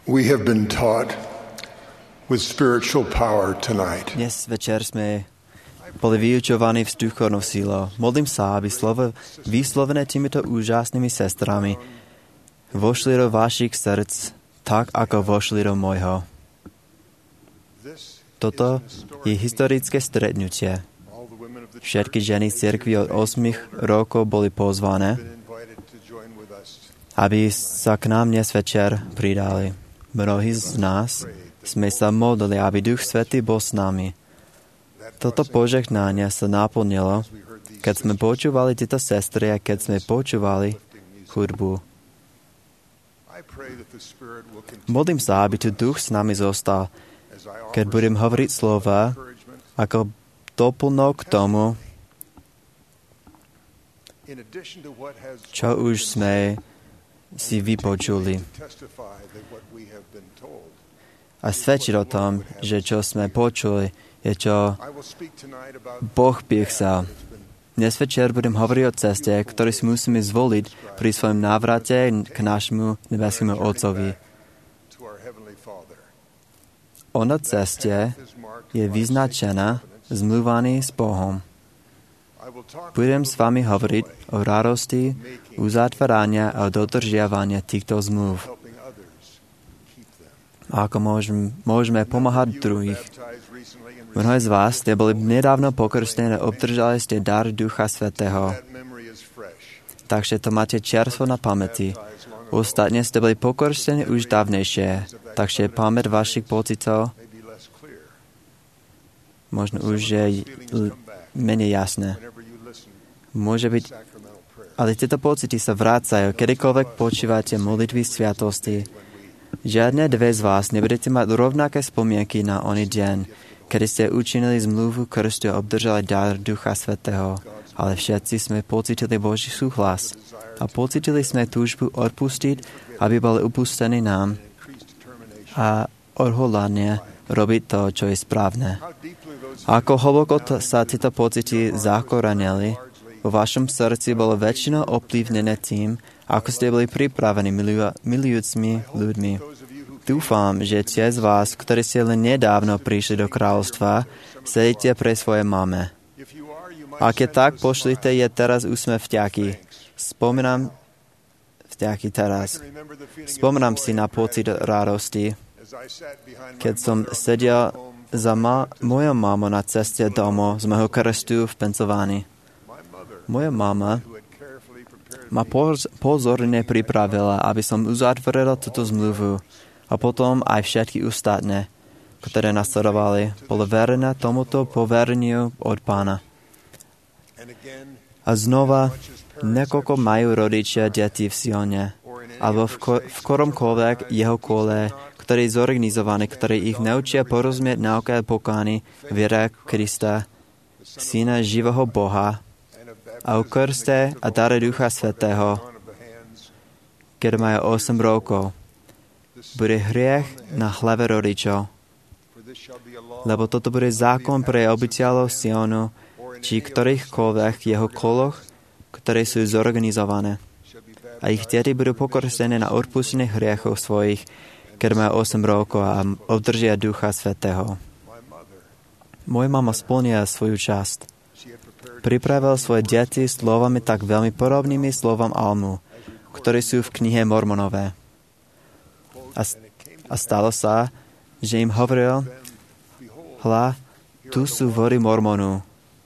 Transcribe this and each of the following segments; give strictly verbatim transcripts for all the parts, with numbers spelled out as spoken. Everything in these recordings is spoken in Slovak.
We have been taught with spiritual power tonight. Dnes večer sme boli vyučovaní v duchovnou sílou. Modlím sa, aby slovo vyslovené týmito úžasnými sestrami vošli do vašich srdc tak, ako vošli do môjho. Toto je historické stretnutie. Všetky ženy cirkvi od osmých rokov boli pozvané, aby sa k nám dnes večer pridali. Mnohí z nás sme sa modlili, aby Duch Svätý bol s nami. Toto požehnanie sa naplnilo, keď sme počúvali tieto sestry a keď sme počúvali hudbu. Modlím sa, aby tu Duch s nami zostal, keď budem hovoriť slova ako doplnok k tomu, čo už sme si vypočuli. A svedčiť o tom, že čo sme počuli, je čo Boh by chcel. Dnes večer budem hovoriť o ceste, ktorú si musíme zvoliť pri svojom návrate k nášmu nebeskému Otcovi. Ona ceste je vyznačená zmluvaný s Bohom. Budem s vami hovoriť o radosti, uzatvárania a dodržiavania týchto zmluv. A ako môžeme, môžeme pomáhať druhých. Mnohé z vás ste boli nedávno pokrstené a obdržali ste dar Ducha Svätého. Takže to máte čerstvo na pamäti. Ostatne ste boli pokrstení už dávnejšie, takže pamäť vašich pocitov možno už je menej jasné. Môže byť, ale tieto pocity sa vrácajú, kedykoľvek počívate modlitby sviatosti. Žiadne dve z vás nebudete mať rovnaké spomienky na oný deň, kedy ste učinili zmluvu krstu a obdržali dar Ducha Svätého. Ale všetci sme pocitili Boží súhlas a pocitili sme túžbu odpustiť, aby boli upustení nám a odhodlanie robiť to, čo je správne. Ako hlboko sa tieto pocity zakorenili, vo vašom srdci bolo väčšinou ovplyvnené tým, ako ste boli pripravení milu- milujúcimi ľuďmi. Dúfam, že tie z vás, ktorí ste len nedávno prišli do kráľovstva, sedíte pre svoje mame. Ak je tak, pošlite je teraz úsmev vďaky. Spomínam vďaky teraz. Spomínam si na pocit radosti, keď som sedel za ma- mojou mamou na ceste domov z môjho krstu v Pensylvánii. Moja mama ma pozorne pripravila, aby som uzatvoril túto zmluvu a potom aj všetky ostatné, ktoré nasledovali, bolo verné tomuto povereniu od Pána. A znova, nekoľko majú rodičia deti v Sione, alebo v, ko- v koromkoľvek jeho kole, ktorý je zorganizovaný, ktorý ich naučia porozumieť nauke pokány viera Krista, Syna živého Boha, a o krste a dare Ducha Svätého, keď majú osem rokov. Bude hriech na hlave rodičov, lebo toto bude zákon pre obyvateľov Sionu, či ktorýchkoľvek jeho koloch, ktoré sú zorganizované. A ich deti budú pokrstené na odpustenie hriechov svojich, keď majú osem rokov a obdržia Ducha Svätého. Moja mama splnila svoju časť. Pripravil svoje deti slovami tak veľmi podobnými slovom Almu, ktoré sú v knihe Mormonové. A, a stalo sa, že im hovoril, hľa, tu sú vory Mormonu.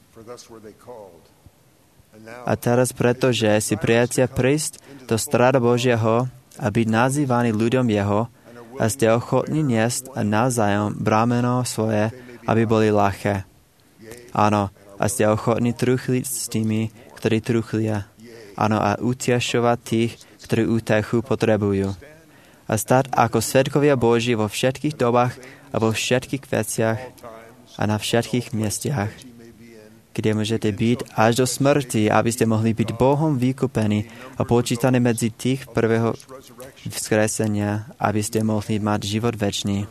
A teraz pretože si prijatia prísť do strada Božieho a byť nazývaný ľuďom jeho a ste ochotní niesť a navzájom brámeno svoje, aby boli ľahké. Áno, a ste ochotní truchliť s tými, ktorí truchlia. Áno, a utiešovať tých, ktorí útechu potrebujú. A stať ako svedkovia Boží vo všetkých dobách a vo všetkých veciach a na všetkých miestach, kde môžete byť až do smrti, aby ste mohli byť Bohom vykúpení a počítaní medzi tých prvého vzkresenia, aby ste mohli mať život večný.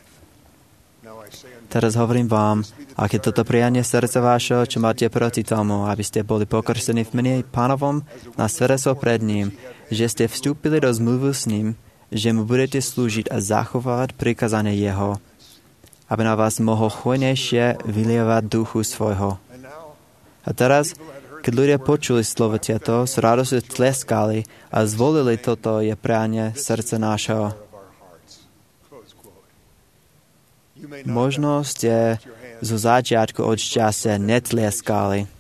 Teraz hovorím vám, aké toto prianie srdca vášho, čo máte proti tomu, aby ste boli pokrstení v mene Pánovom na svedectvo pred ním, že ste vstúpili do zmluvy s ním že mu budete slúžiť a zachovávať prikázanie jeho, aby na vás mohol hojnejšie vylievať duchu svojho. A teraz, keď ľudia počuli slovo tieto, s radosťou tleskali a zvolili toto je prianie srdce nášho. Možno ste zo začiatku od šťastia netlieskali,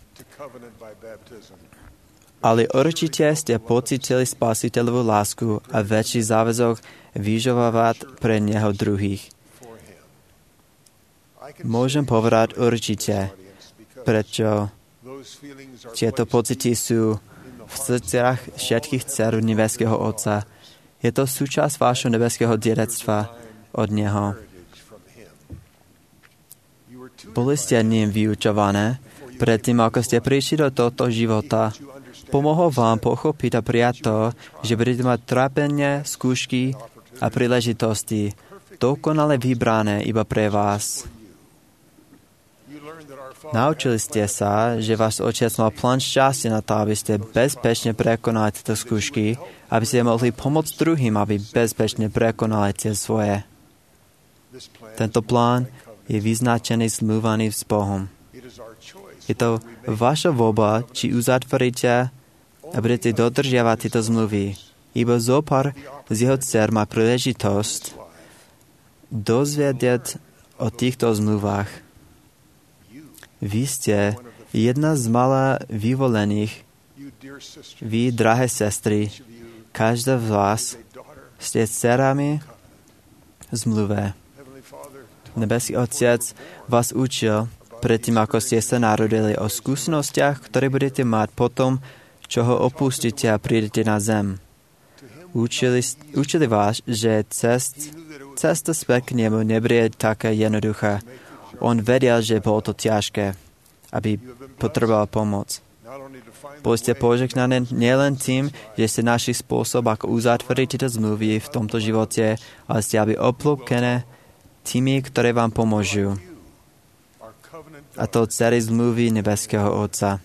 ale určite ste pocítili spasiteľovú lásku a väčší záväzok vyžovávať pre neho druhých. Môžem povedať určite, prečo tieto pocity sú v srdciach všetkých dcer nebeského Otca. Je to súčasť vášho nebeského dedectva od Neho. Boli ste ním vyučované predtým, ako ste prišli do tohto života. Pomohol vám pochopiť a prijať to, že budete mať trápenie, skúšky a príležitosti dokonale vybrané iba pre vás. Naučili ste sa, že váš Otec mal plán šťastia na to, aby ste bezpečne prekonali tieto skúšky, aby ste mohli pomôcť druhým, aby bezpečne prekonali tie svoje. Tento plán je vyznačený zmluvami s Bohom. Je to vaša voľba, či uzatvoríte a budete dodržiavať tieto zmluvy. Iba zopár z jeho dcer má príležitosť dozvedieť o týchto zmluvách. Vy ste jedna z malá vyvolených. Vy, drahé sestry, každá z vás ste dcerami zmluve. Nebeský Otec vás učil predtým, ako ste sa narodili, o skúsenostiach, ktoré budete mať potom, čo ho opustíte a prídete na zem. Učili, učili vás, že cest, cesta späť k nemu nebude taká jednoduchá. On vedel, že bolo to ťažké, aby potreboval pomoc. Boli ste požehnaní nielen tým, že ste našli spôsob, ako uzatvoriť tieto zmluvy v tomto živote, ale ste aby obklúpené tými, ktoré vám pomôžu. A to celé zmluvy nebeského Otca.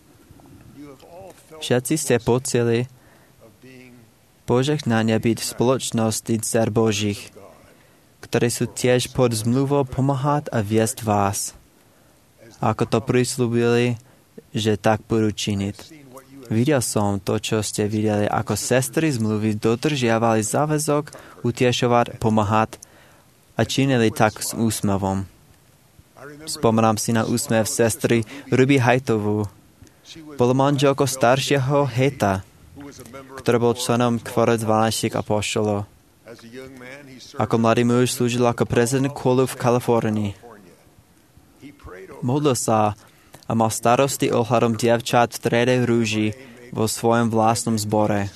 Všetci ste pocili požehnania byť v spoločnosti dcer Božích, ktoré sú tiež pod zmluvou pomáhať a viesť vás. A ako to prislúbili, že tak budú činiť. Videl som to, čo ste videli, ako sestry zmluvy dodržiavali záväzok, utiešovať, pomáhať a činili tak s úsmevom. Spomínam si na úsmev sestry Ruby Hajtovú. Bol manželkou staršieho Heta, ktorý bol členom Kvorec dvanástich apoštolov. Ako mladý muž slúžil ako prezident kolu v Kalifornii. Modlil sa a mal starosti ohľadom dievčat v triede rúži vo svojom vlastnom zbore.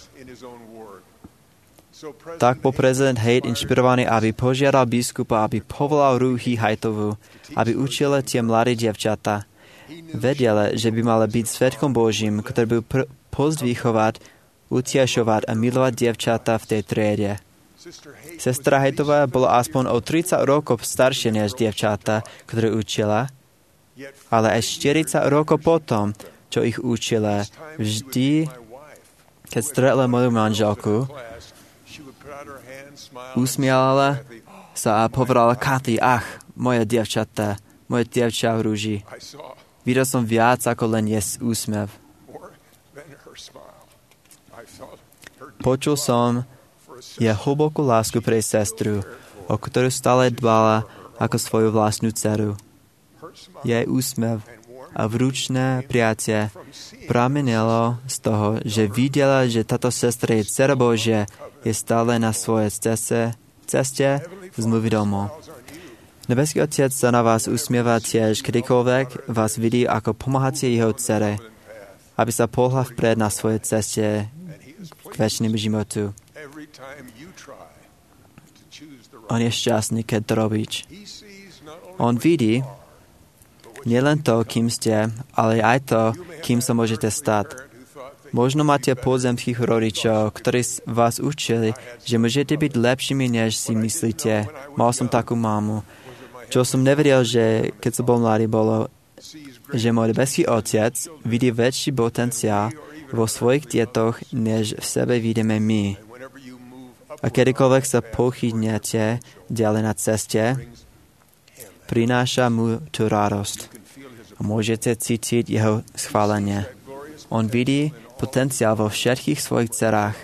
Tak bol prezident Haight inšpirovaný, aby požiadal biskupa, aby povolal Ruby Hajtovú, aby učila tie mladé dievčatá. Vedela, že by mala byť svedkom Božím, ktorý by pr- pozdvíchovať, utiešovať a milovať dievčatá v tej triede. Sestra Hajtová bola aspoň o tridsať rokov staršia než dievčatá, ktoré učila, ale aj štyridsať rokov potom, čo ich učila, vždy, keď stretla moju manželku, usmiala sa a povedala: Kathy, ach, moje dievčatá, moje dievča v rúži. Videl som viac ako len jes úsmev. Počul som je hlbokú lásku pre sestru, o ktorú stále dbala ako svoju vlastnú dceru. Jej úsmev a vrúčné prijatie pramenilo z toho, že videla, že táto sestra je dcera Božia, je stále na svojej ceste, ceste zmluvy domov. Nebeský Otec sa na vás usmieva tiež, kedykoľvek vás vidí, ako pomáhate jeho dcere, aby sa pohla vpred na svojej ceste k večnému životu. On je šťastný, keď to robíš. On vidí nielen to, kým ste, ale aj to, kým sa môžete stať. Možno máte pozemských rodičov, ktorí vás učili, že môžete byť lepšími, než si myslíte. Mal som takú mamu. Čo som nevedel, že keď som bol mladý, bolo, že môj nebeský Otec vidí väčší potenciál vo svojich detoch, než v sebe vidíme my. A kedykoľvek sa pochýdnete ďalej na ceste, prináša mu tú radosť. A môžete cítiť jeho schválenie. On vidí potenciál vo všetkých svojich dcerách.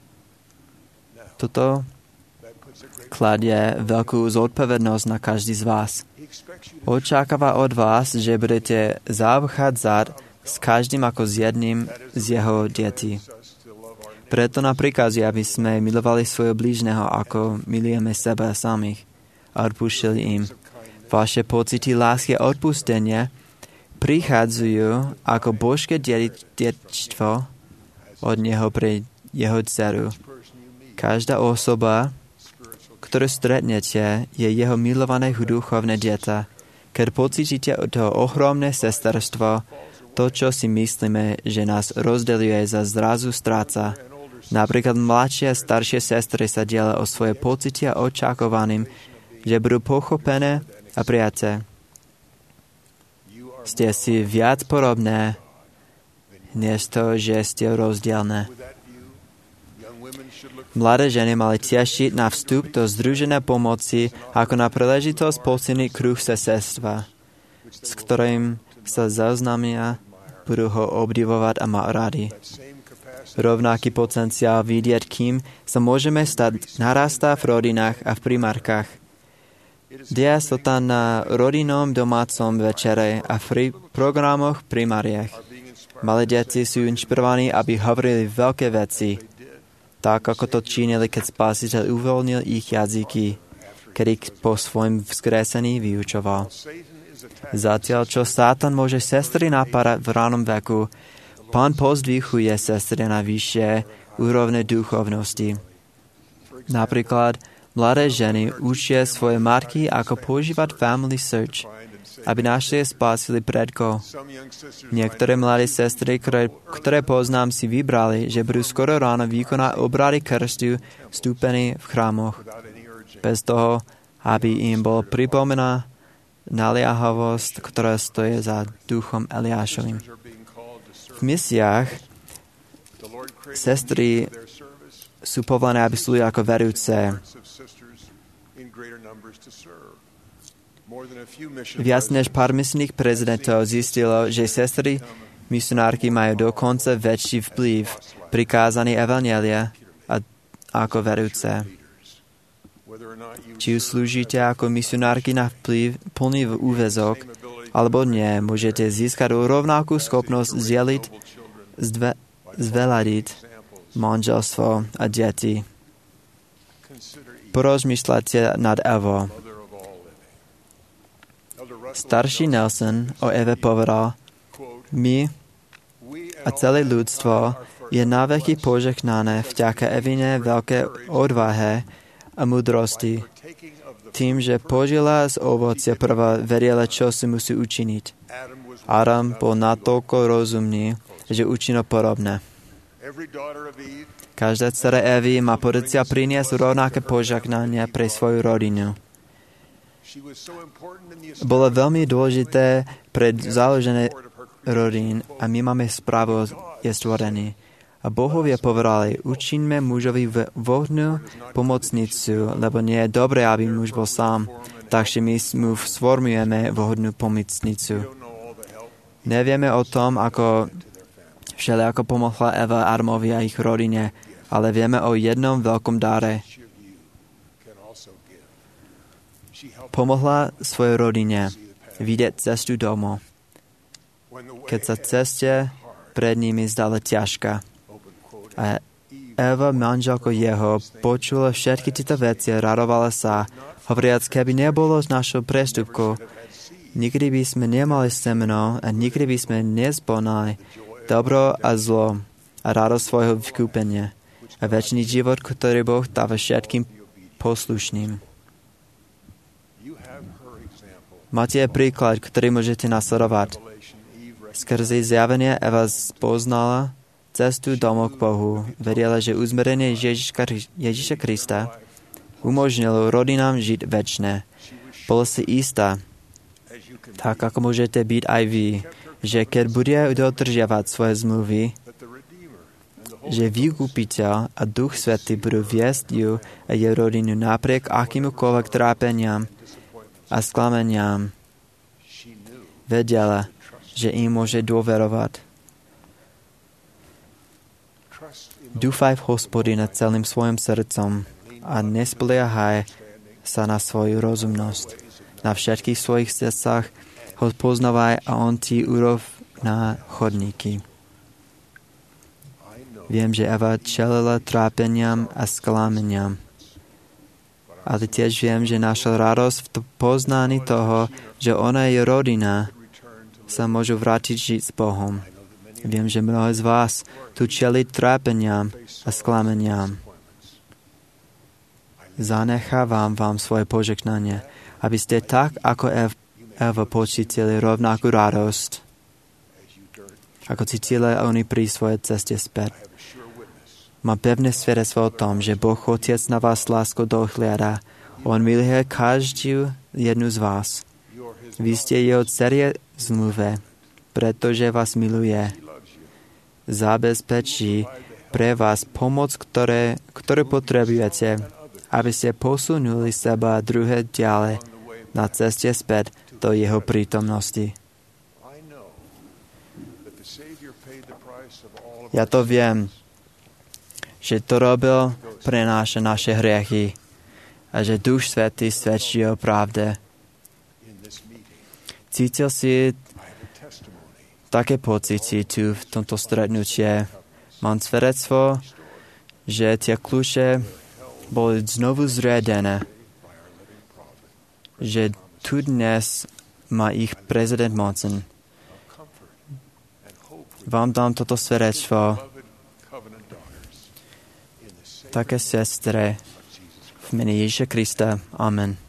Toto kladie veľkú zodpovednosť na každý z vás. Očakáva od vás, že budete zaobchádzať s každým ako s jedným z jeho detí. Preto nám prikazuje, aby sme milovali svojho blížneho, ako milujeme seba samých a odpúšťali im. Vaše pocity lásky a odpustenia prichádzajú ako božské dedičstvo od neho pre jeho dceru. Každá osoba, ktorú stretnete, je jeho milované duchovné dieťa. Keď pocítite to ohromné sesterstvo, to, čo si myslíme, že nás rozdeľuje, za zrazu stráca. Napríklad mladšie a staršie sestry sa delia o svoje pocity a očakovaným, že budú pochopené a prijaté. Ste si viac podobné, než to, že ste rozdielne. Mladé ženy mali tešiť na vstup do združené pomoci ako na príležitosť posilniť kruh sesterstva, s ktorým sa zoznámia, budú ho obdivovať a mať radi. Rovnaký potenciál vidieť, kým sa môžeme stať, narastá v rodinách a v primárkach. Deje sa tam na rodinnom domácom večere a v programoch primáriách. Malé deti sú inšpirovaní, aby hovorili veľké veci, tak ako to činili, keď Spasiteľ uvoľnil ich jazyky, kedy po svojom vzkresení vyučoval. Zatiaľ, čo Satan môže sestry napádať v ránom veku, Pán pozdvihuje sestry na vyššie úrovne duchovnosti. Napríklad, mladé ženy učia svoje matky, ako používať Family Search, aby našli a spásili predkov. Niektoré mladé sestry, ktoré, ktoré poznám, si vybrali, že budú skoro ráno vykonať obrady krstu vstúpení v chrámoch, bez toho, aby im bol pripomená naliehavosť, ktorá stojí za duchom Eliášovým. V misiách sestry sú povolané, aby slúžili ako verujúce. Viac než pár misijných prezidentov zistilo, že sestry misionárky majú dokonca väčší vplyv pri kázaní evanjelia ako verujúce. Či slúžite ako misionárky na vplyv plný úväzok, alebo nie, môžete získať rovnakú schopnosť zdieľiť, zdve, zveladiť manželstvo a deti. Porozmýšľajte nad Evo. Starší Nelson o Eve povedal, my a celé ľudstvo je naveky požehnané vďaka Evine veľké odvahe a múdrosti, tým, že požila z ovocia prvá, vedela, čo si musí učiniť. Adam bol natoľko rozumný, že učinil podobné. Každá dcera Evy má potenciál priniesť rovnaké požehnanie pre svoju rodinu. Bolo veľmi dôležité pre založené rodín a my máme správu je stvorený. A bohovia povedali, učinme mužovi vhodnú pomocnicu, lebo nie je dobré, aby muž bol sám. Takže my mu sformujeme vhodnú pomocnicu. Nevieme o tom, ako všelijako pomohla Eva Armovi a ich rodine, ale vieme o jednom veľkom dáre. Pomohla svojej rodine vidieť cestu domov, keď sa ceste pred nimi zdala ťažká. A Eva, manželko jeho, počula všetky tieto veci a radovala sa, hovoriac, keby nebolo našou prestupkou, nikdy by sme nemali semeno a nikdy by sme nezbonali dobro a zlo a radosť svojho vykúpenia a večný život, ktorý Boh dáva všetkým poslušným. Máte príklad, ktorý môžete nasledovať. Skrze zjavenie Eva spoznala cestu domov k Bohu. Vedela, že uzmerenie Ježiška, Ježiša Krista umožnilo rodinám žiť večné. Bola si istá, tak ako môžete byť aj vy, že keď bude dodržiavať svoje zmluvy, že vykupiteľ a Duch Svätý budú viesť ju a jej rodinu napriek akýmukoľvek trápeniam a sklameniam. Vedela, že im môže dôverovať. Dúfaj v Hospodina celým svojim srdcom a nespoliehaj sa na svoju rozumnosť. Na všetkých svojich cestách ho poznávaj a on ti urovná chodníky. Viem, že Eva čelila trápeniam a sklameniam. Ale tiež viem, že našla radosť v poznaní toho, že ona a jej rodina sa môžu vrátiť žiť s Bohom. Viem, že mnohé z vás tu čeli trápeniam a sklameniam. Zanechávam vám svoje požehnanie, aby ste tak, ako Eva, pocítili rovnakú radosť, ako cítili oni pri svojej ceste späť. Mám pevné svedectvo o tom, že Boh Otec na vás lásku dohliada. On miluje každú jednu z vás. Vy ste jeho dcerie v zmluve, pretože vás miluje. Zabezpečí pre vás pomoc, ktoré, ktoré potrebujete, aby ste posunuli seba a druhé ďalej na ceste späť do jeho prítomnosti. Ja to viem, že to robil pre naše, naše hriechy a že Duch Svätý svedčí o pravde. Cítil si také pocity tu v tomto stretnutie. Mám svedectvo, že tie kľúče boli znovu zriadené. Že tu dnes má ich prezident Monson. Vám dám toto svedectvo. Také sestre v mene Ježiša Krista. Amen.